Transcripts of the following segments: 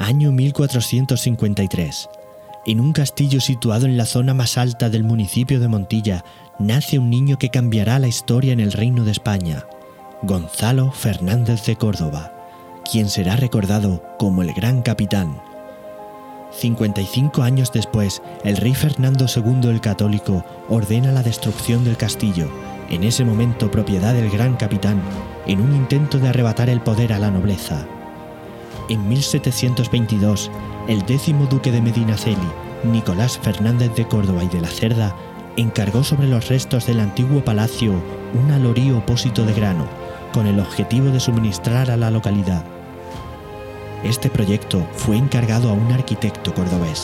Año 1453. En un castillo situado en la zona más alta del municipio de Montilla, nace un niño que cambiará la historia en el Reino de España, Gonzalo Fernández de Córdoba, quien será recordado como el Gran Capitán. 55 años después, el rey Fernando II el Católico ordena la destrucción del castillo, en ese momento propiedad del Gran Capitán, en un intento de arrebatar el poder a la nobleza. En 1722, el 10º duque de Medinaceli, Nicolás Fernández de Córdoba y de la Cerda, encargó sobre los restos del antiguo palacio un alorí o pósito de grano, con el objetivo de suministrar a la localidad. Este proyecto fue encargado a un arquitecto cordobés.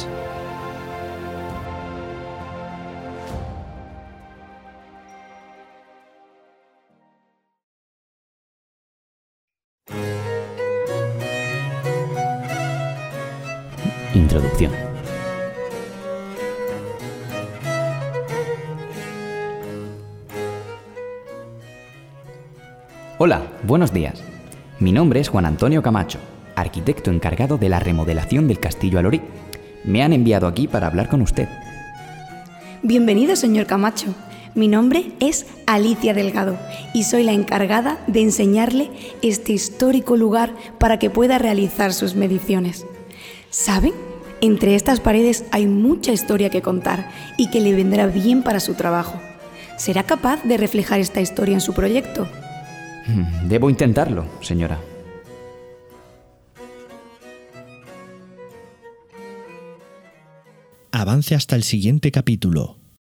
Introducción. Hola, buenos días. Mi nombre es Juan Antonio Camacho, arquitecto encargado de la remodelación del Castillo Alorí. Me han enviado aquí para hablar con usted. Bienvenido, señor Camacho. Mi nombre es Alicia Delgado y soy la encargada de enseñarle este histórico lugar para que pueda realizar sus mediciones. ¿Saben? Entre estas paredes hay mucha historia que contar y que le vendrá bien para su trabajo. ¿Será capaz de reflejar esta historia en su proyecto? Debo intentarlo, señora. Avance hasta el siguiente capítulo.